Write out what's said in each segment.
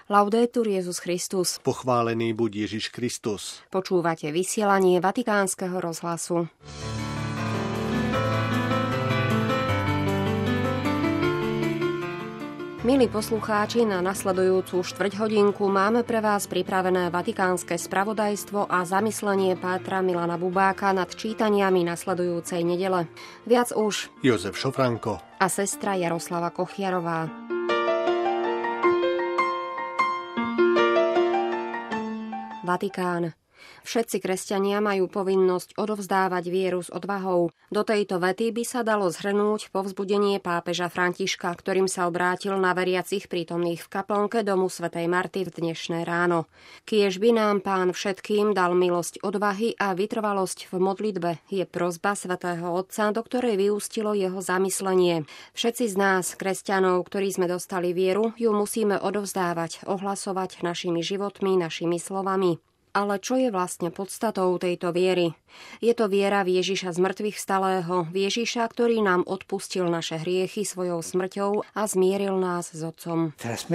Laudetur Jesus Christus. Pochválený buď Ježiš Kristus. Počúvate vysielanie Vatikánskeho rozhlasu. Milí poslucháči, na nasledujúcu štvrťhodinku máme pre vás pripravené vatikánske spravodajstvo a zamyslenie pátra Milana Bubáka nad čítaniami nasledujúcej nedele. Viac už Jozef Šofranko a sestra Jaroslava Kochiarová. Vatikán. Všetci kresťania majú povinnosť odovzdávať vieru s odvahou. Do tejto vety by sa dalo zhrnúť povzbudenie pápeža Františka, ktorým sa obrátil na veriacich prítomných v kaplnke domu svätej Marty v dnešné ráno. Kiež by nám Pán všetkým dal milosť odvahy a vytrvalosť v modlitbe, je prosba svätého Otca, do ktorej vyústilo jeho zamyslenie. Všetci z nás, kresťanov, ktorí sme dostali vieru, ju musíme odovzdávať, ohlasovať našimi životmi, našimi slovami. Ale čo je vlastne podstatou tejto viery? Je to viera v Ježiša zmrtvých vstalého, v Ježiša, ktorý nám odpustil naše hriechy svojou smrťou a zmieril nás s Otcom.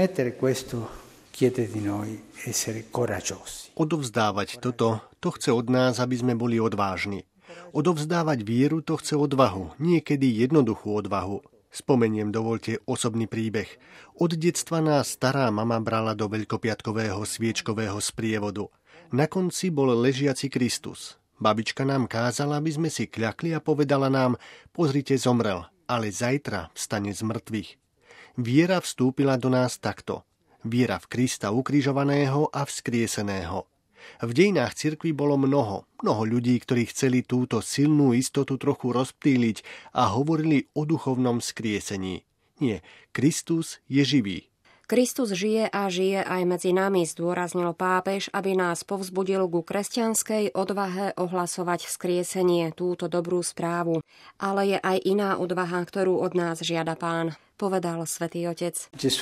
Odovzdávať toto, to chce od nás, aby sme boli odvážni. Odovzdávať vieru, to chce odvahu, niekedy jednoduchú odvahu. Spomeniem, dovolte, osobný príbeh. Od detstva nás stará mama brala do veľkopiatkového sviečkového sprievodu. Na konci bol ležiaci Kristus. Babička nám kázala, aby sme si kľakli a povedala nám: pozrite, zomrel, ale zajtra vstane z mŕtvych. Viera vstúpila do nás takto. Viera v Krista ukrižovaného a vzkrieseného. V dejinách cirkvi bolo mnoho ľudí, ktorí chceli túto silnú istotu trochu rozptýliť a hovorili o duchovnom vzkriesení. Nie, Kristus je živý. Kristus žije a žije aj medzi nami, zdôraznil pápež, aby nás povzbudil ku kresťanskej odvahe ohlasovať vzkriesenie, túto dobrú správu. Ale je aj iná odvaha, ktorú od nás žiada Pán, povedal Svätý Otec.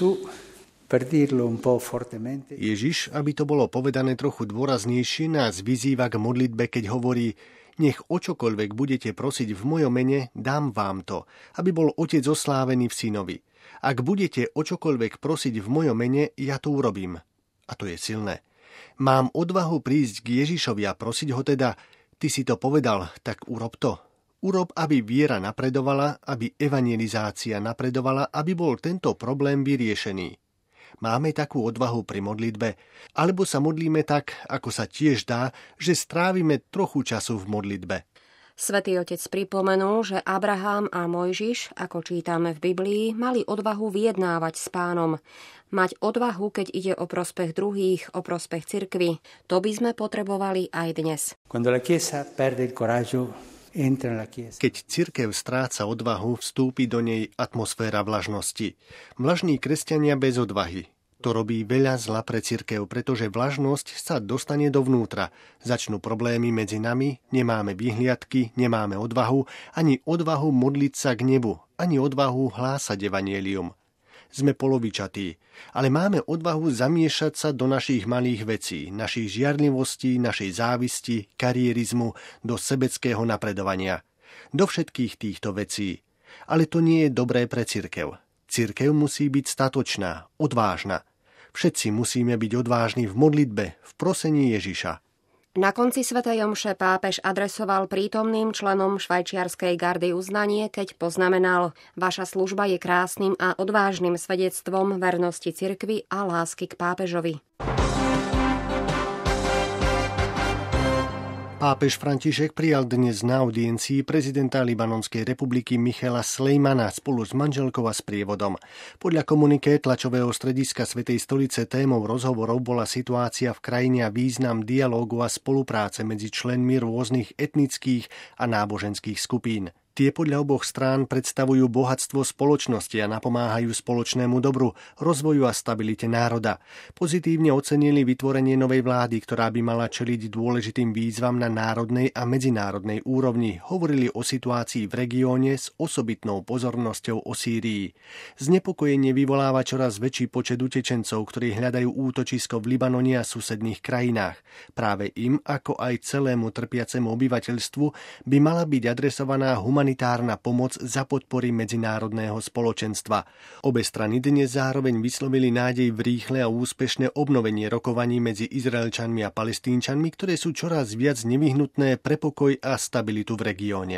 Ježiš, aby to bolo povedané trochu dôraznejšie, nás vyzýva k modlitbe, keď hovorí: nech o čokoľvek budete prosiť v mojom mene, dám vám to, aby bol Otec oslávený v Synovi. Ak budete o čokoľvek prosiť v mojom mene, ja to urobím. A to je silné. Mám odvahu prísť k Ježišovi a prosiť ho teda: ty si to povedal, tak urob to. Urob, aby viera napredovala, aby evangelizácia napredovala, aby bol tento problém vyriešený. Máme takú odvahu pri modlitbe, alebo sa modlíme tak, ako sa tiež dá, že strávime trochu času v modlitbe. Svätý Otec pripomenul, že Abraham a Mojžiš, ako čítame v Biblii, mali odvahu vyjednávať s Pánom. Mať odvahu, keď ide o prospech druhých, o prospech cirkvi. To by sme potrebovali aj dnes. Keď cirkev stráca odvahu, vstúpi do nej atmosféra vlažnosti. Vlažní kresťania bez odvahy. To robí veľa zla pre cirkev, pretože vlažnosť sa dostane dovnútra. Začnú problémy medzi nami, nemáme vyhliadky, nemáme odvahu, ani odvahu modliť sa k nebu, ani odvahu hlásať evanjelium. Sme polovičatí, ale máme odvahu zamiešať sa do našich malých vecí, našich žiarlivostí, našej závisti, karierizmu, do sebeckého napredovania. Do všetkých týchto vecí. Ale to nie je dobré pre cirkev. Cirkev musí byť statočná, odvážna. Všetci musíme byť odvážni v modlitbe, v prosení Ježiša. Na konci svätej omše pápež adresoval prítomným členom švajčiarskej gardy uznanie, keď poznamenal: vaša služba je krásnym a odvážnym svedectvom vernosti cirkvi a lásky k pápežovi. Pápež František prijal dnes na audiencii prezidenta Libanonskej republiky Michela Slejmana spolu s manželkou a sprievodom. Podľa komuniké tlačového strediska Svätej stolice témou rozhovorov bola situácia v krajine a význam dialógu a spolupráce medzi členmi rôznych etnických a náboženských skupín. Tie podľa oboch strán predstavujú bohatstvo spoločnosti a napomáhajú spoločnému dobru, rozvoju a stabilite národa. Pozitívne ocenili vytvorenie novej vlády, ktorá by mala čeliť dôležitým výzvam na národnej a medzinárodnej úrovni. Hovorili o situácii v regióne s osobitnou pozornosťou o Sýrii. Znepokojenie vyvoláva čoraz väčší počet utečencov, ktorí hľadajú útočisko v Libanone a susedných krajinách. Práve im, ako aj celému trpiacemu obyvateľstvu, by mala byť adresovaná humanitárna humanitárna pomoc za podpory medzinárodného spoločenstva. Obe strany dnes zároveň vyslovili nádej v rýchle a úspešné obnovenie rokovaní medzi Izraelčanmi a Palestínčanmi, ktoré sú čoraz viac nevyhnutné pre pokoj a stabilitu v regióne.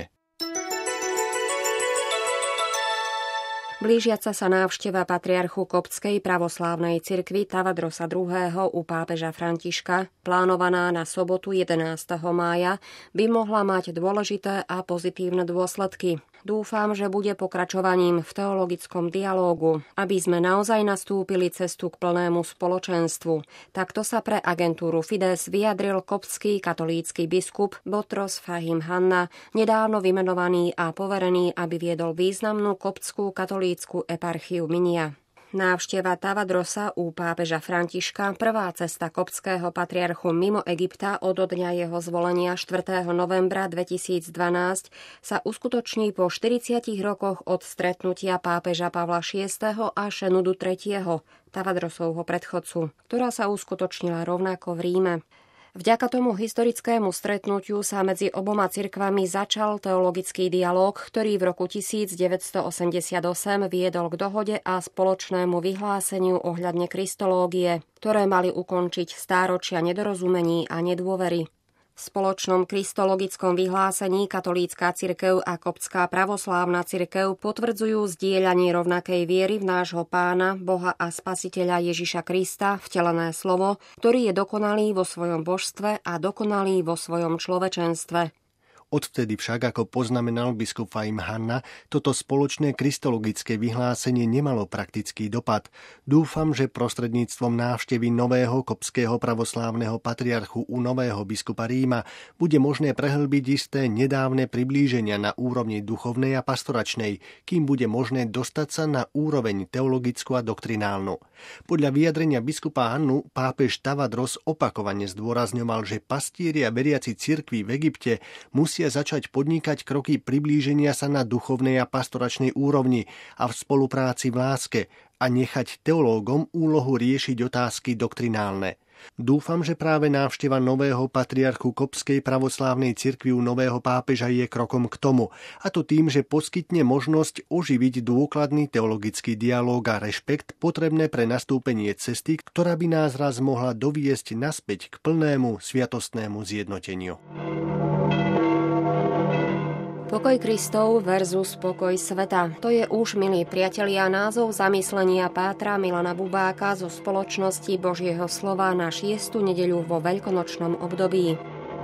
Blížiaca sa návšteva patriarchu Koptskej pravoslávnej cirkvi Tavadrosa II. U pápeža Františka, plánovaná na sobotu 11. mája, by mohla mať dôležité a pozitívne dôsledky. Dúfam, že bude pokračovaním v teologickom dialógu, aby sme naozaj nastúpili cestu k plnému spoločenstvu. Takto sa pre agentúru Fides vyjadril koptský katolícky biskup Botros Fahim Hanna, nedávno vymenovaný a poverený, aby viedol významnú koptskú katolícku eparchiu Minia. Návšteva Tavadrosa u pápeža Františka, prvá cesta koptského patriarchu mimo Egypta od dňa jeho zvolenia 4. novembra 2012 sa uskutoční po 40 rokoch od stretnutia pápeža Pavla VI. A Šenudu III., Tavadrosovho predchodcu, ktorá sa uskutočnila rovnako v Ríme. Vďaka tomu historickému stretnutiu sa medzi oboma cirkvami začal teologický dialóg, ktorý v roku 1988 viedol k dohode a spoločnému vyhláseniu ohľadne kristológie, ktoré mali ukončiť stáročia nedorozumení a nedôvery. V spoločnom kristologickom vyhlásení katolícka cirkev a koptská pravoslávna cirkev potvrdzujú zdieľanie rovnakej viery v nášho Pána, Boha a Spasiteľa Ježiša Krista, vtelené slovo, ktorý je dokonalý vo svojom božstve a dokonalý vo svojom človečenstve. Odvtedy však, ako poznamenal biskup Fahim Hanna, toto spoločné kristologické vyhlásenie nemalo praktický dopad. Dúfam, že prostredníctvom návštevy nového koptského pravoslávneho patriarchu u nového biskupa Ríma bude možné prehlbiť isté nedávne priblíženia na úrovni duchovnej a pastoračnej, kým bude možné dostať sa na úroveň teologickú a doktrinálnu. Podľa vyjadrenia biskupa Hannu pápež Tavadros opakovane zdôrazňoval, že pastieri a veriaci cirkvi v Egypte musia začať podnikať kroky priblíženia sa na duchovnej a pastoračnej úrovni a v spolupráci v láske a nechať teológom úlohu riešiť otázky doktrinálne. Dúfam, že práve návšteva nového patriarchu Koptskej pravoslávnej cirkvi u nového pápeža je krokom k tomu, a to tým, že poskytne možnosť oživiť dôkladný teologický dialóg a rešpekt potrebné pre nastúpenie cesty, ktorá by nás raz mohla doviesť naspäť k plnému sviatostnému zjednoteniu. Pokoj Kristov versus pokoj sveta. To je už, milí priatelia, názov zamyslenia pátra Milana Bubáka zo spoločnosti Božieho slova na 6. nedeľu vo veľkonočnom období.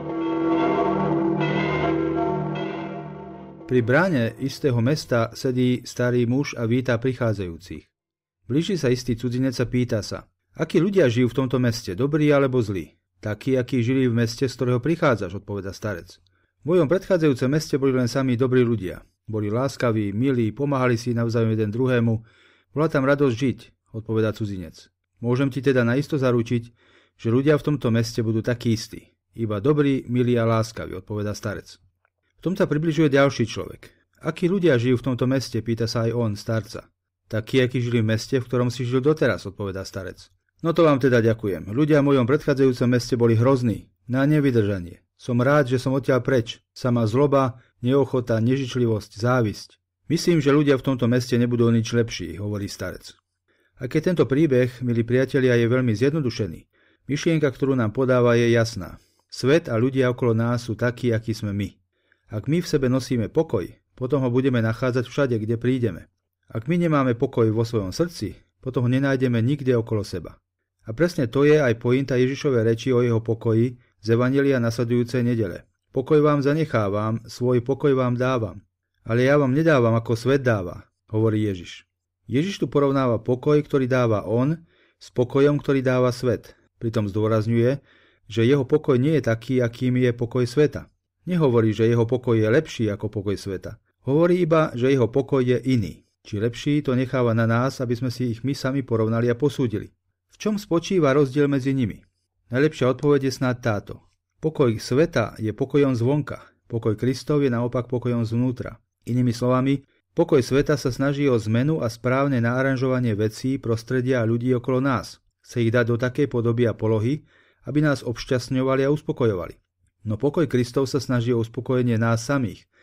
Pri bráne istého mesta sedí starý muž a víta prichádzajúcich. Blíži sa istý cudzinec a pýta sa: akí ľudia žijú v tomto meste, dobrí alebo zlí? Takí, akí žili v meste, z ktorého prichádzaš, odpoveda starec. V mojom predchádzajúcom meste boli len sami dobrí ľudia. Boli láskaví, milí, pomáhali si navzájom jeden druhému. Bola tam radosť žiť, odpovedá cudzinec. Môžem ti teda naisto zaručiť, že ľudia v tomto meste budú takí istí. Iba dobrí, milí a láskaví, odpovedá starec. V tom sa približuje ďalší človek. Akí ľudia žijú v tomto meste, pýta sa aj on, starca. Takí, akí žili v meste, v ktorom si žil doteraz, odpovedá starec. No to vám teda ďakujem. Ľudia v mojom predchádzajúcom meste boli hrozní, na nevydržanie. Som rád, že som odtiaľ preč. Sama zloba, neochota, nežičlivosť, závisť. Myslím, že ľudia v tomto meste nebudú nič lepší, hovorí starec. A keď tento príbeh, milí priatelia, je veľmi zjednodušený, myšlienka, ktorú nám podáva, je jasná. Svet a ľudia okolo nás sú takí, akí sme my. Ak my v sebe nosíme pokoj, potom ho budeme nachádzať všade, kde prídeme. Ak my nemáme pokoj vo svojom srdci, potom ho nenájdeme nikde okolo seba. A presne to je aj pointa Ježišovej reči o jeho pokoji z evanjelia nasledujúcej nedele. Pokoj vám zanechávam, svoj pokoj vám dávam. Ale ja vám nedávam, ako svet dáva, hovorí Ježiš. Ježiš tu porovnáva pokoj, ktorý dáva on, s pokojom, ktorý dáva svet. Pritom zdôrazňuje, že jeho pokoj nie je taký, akým je pokoj sveta. Nehovorí, že jeho pokoj je lepší ako pokoj sveta. Hovorí iba, že jeho pokoj je iný. Či lepší, to necháva na nás, aby sme si ich my sami porovnali a posúdili. V čom spočíva rozdiel medzi nimi? Najlepšia odpoveď je snáď táto. Pokoj sveta je pokojom zvonka, pokoj Kristov je naopak pokojom zvnútra. Inými slovami, pokoj sveta sa snaží o zmenu a správne naaranžovanie vecí, prostredia a ľudí okolo nás. Chce ich dať do takej podoby a polohy, aby nás obšťastňovali a uspokojovali. No pokoj Kristov sa snaží o uspokojenie nás samých,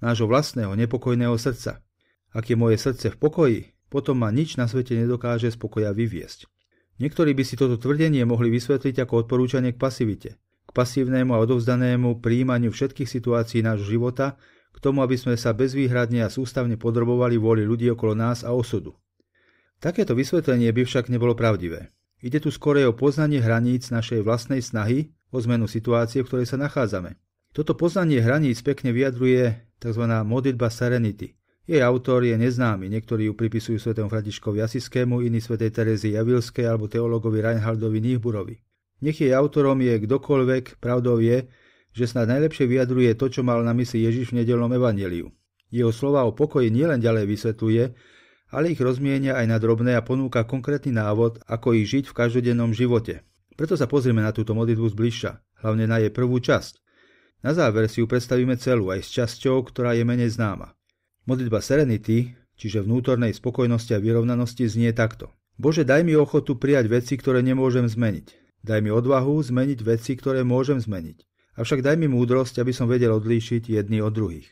nášho vlastného nepokojného srdca. Ak je moje srdce v pokoji, potom ma nič na svete nedokáže z pokoja vyviesť. Niektorí by si toto tvrdenie mohli vysvetliť ako odporúčanie k pasivite, k pasívnemu a odovzdanému prijímaniu všetkých situácií nášho života, k tomu, aby sme sa bezvýhradne a sústavne podrobovali vôli ľudí okolo nás a osudu. Takéto vysvetlenie by však nebolo pravdivé. Ide tu skorej o poznanie hraníc našej vlastnej snahy o zmenu situácie, v ktorej sa nachádzame. Toto poznanie hraníc pekne vyjadruje tzv. Modlitba Serenity. Jej autor je neznámy, niektorí ju pripisujú svätému Františkovi Asiskému, iní svätej Terézii Javilskej alebo teológovi Reinhardovi Niebuhrovi. Nech jej autorom je kdokoľvek, pravdou je, že snad najlepšie vyjadruje to, čo mal na mysli Ježiš v nedeľnom evanjeliu. Jeho slova o pokoji nielen ďalej vysvetľuje, ale ich rozmienia aj na drobné a ponúka konkrétny návod, ako ich žiť v každodennom živote. Preto sa pozrieme na túto modlitbu zbližša, hlavne na jej prvú časť. Na záver si ju predstavíme celú aj s časťou, ktorá je menej známa. Modlitba Serenity, čiže vnútornej spokojnosti a vyrovnanosti, znie takto. Bože, daj mi ochotu prijať veci, ktoré nemôžem zmeniť. Daj mi odvahu zmeniť veci, ktoré môžem zmeniť. Avšak daj mi múdrosť, aby som vedel odlíšiť jedni od druhých.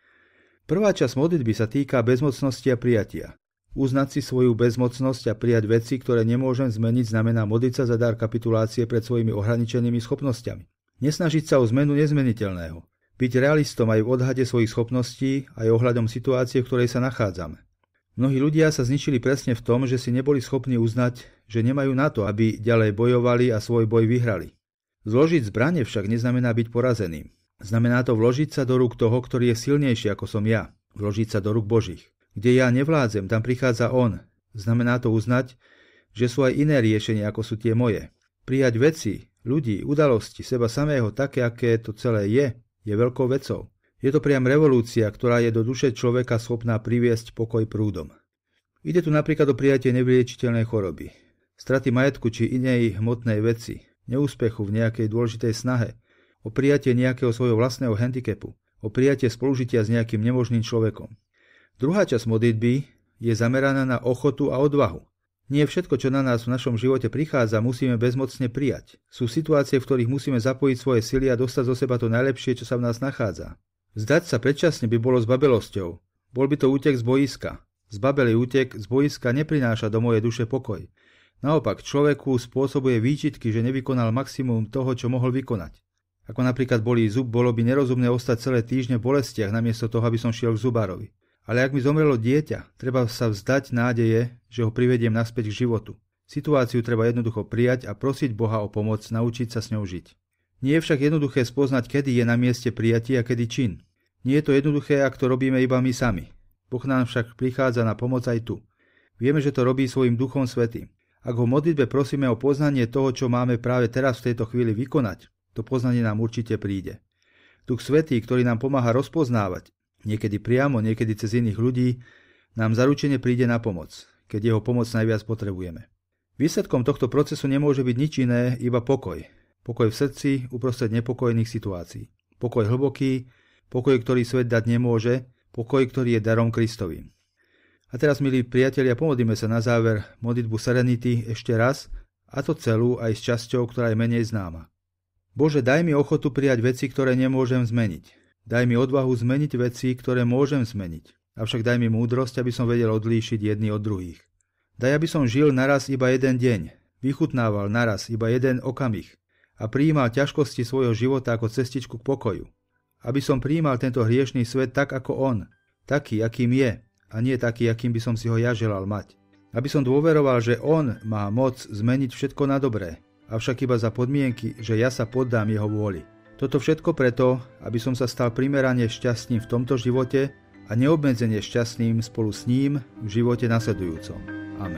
Prvá časť modlitby sa týka bezmocnosti a prijatia. Uznať si svoju bezmocnosť a prijať veci, ktoré nemôžem zmeniť, znamená modliť sa za dar kapitulácie pred svojimi ohraničenými schopnosťami. Nesnažiť sa o zmenu nezmeniteľného. Byť realistom aj v odhade svojich schopností aj ohľadom situácie, v ktorej sa nachádzame. Mnohí ľudia sa zničili presne v tom, že si neboli schopní uznať, že nemajú na to, aby ďalej bojovali a svoj boj vyhrali. Zložiť zbrane však neznamená byť porazeným. Znamená to vložiť sa do rúk toho, ktorý je silnejší ako som ja. Vložiť sa do rúk Božích. Kde ja nevládzem, tam prichádza On. Znamená to uznať, že sú aj iné riešenia, ako sú tie moje. Prijať veci, ľudí, udalosti, seba samého také, aké to celé je veľkou vecou. Je to priam revolúcia, ktorá je do duše človeka schopná priviesť pokoj prúdom. Ide tu napríklad o prijatie nevyliečiteľnej choroby, straty majetku či inej hmotnej veci, neúspechu v nejakej dôležitej snahe, o prijatie nejakého svojho vlastného handicapu, o prijatie spolužitia s nejakým nemožným človekom. Druhá časť modlitby je zameraná na ochotu a odvahu. Nie všetko, čo na nás v našom živote prichádza, musíme bezmocne prijať. Sú situácie, v ktorých musíme zapojiť svoje sily a dostať zo seba to najlepšie, čo sa v nás nachádza. Vzdať sa predčasne by bolo zbabelosťou. Bol by to útek z boiska. Zbabelý útek z boiska neprináša do mojej duše pokoj. Naopak, človeku spôsobuje výčitky, že nevykonal maximum toho, čo mohol vykonať. Ako napríklad bolí zub, bolo by nerozumné ostať celé týždne v bolestiach, namiesto toho, aby som šiel k zubárovi. Ale ak mi zomrelo dieťa, treba sa vzdať nádeje, že ho privediem naspäť k životu. Situáciu treba jednoducho prijať a prosiť Boha o pomoc, naučiť sa s ňou žiť. Nie je však jednoduché spoznať, kedy je na mieste prijatie a kedy čin. Nie je to jednoduché, ak to robíme iba my sami. Boh nám však prichádza na pomoc aj tu. Vieme, že to robí svojim Duchom Svätým. Ak ho v modlitbe prosíme o poznanie toho, čo máme práve teraz v tejto chvíli vykonať, to poznanie nám určite príde. Duch Svätý, ktorý nám pomáha rozpoznávať, niekedy priamo, niekedy cez iných ľudí, nám zaručene príde na pomoc, keď jeho pomoc najviac potrebujeme. Výsledkom tohto procesu nemôže byť nič iné, iba pokoj. Pokoj v srdci uprostred nepokojných situácií. Pokoj hlboký, pokoj, ktorý svet dať nemôže, pokoj, ktorý je darom Kristovým. A teraz, milí priatelia, pomodlíme sa na záver modlitbu Serenity ešte raz, a to celú aj s časťou, ktorá je menej známa. Bože, daj mi ochotu prijať veci, ktoré nemôžem zmeniť. Daj mi odvahu zmeniť veci, ktoré môžem zmeniť. Avšak daj mi múdrosť, aby som vedel odlíšiť jedni od druhých. Daj, aby som žil naraz iba jeden deň, vychutnával naraz iba jeden okamih a prijímal ťažkosti svojho života ako cestičku k pokoju. Aby som prijímal tento hriešný svet tak ako on, taký, akým je, a nie taký, akým by som si ho ja želal mať. Aby som dôveroval, že on má moc zmeniť všetko na dobré, avšak iba za podmienky, že ja sa poddám jeho vôli. Toto všetko preto, aby som sa stal primerane šťastným v tomto živote a neobmedzene šťastným spolu s ním v živote nasledujúcom. Amen.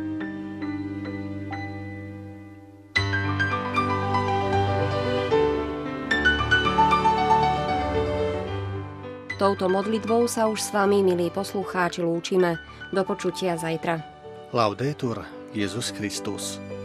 Touto modlitbou sa už s vami, milí poslucháči, lúčime. Do počutia zajtra. Laudetur Jesus Christus.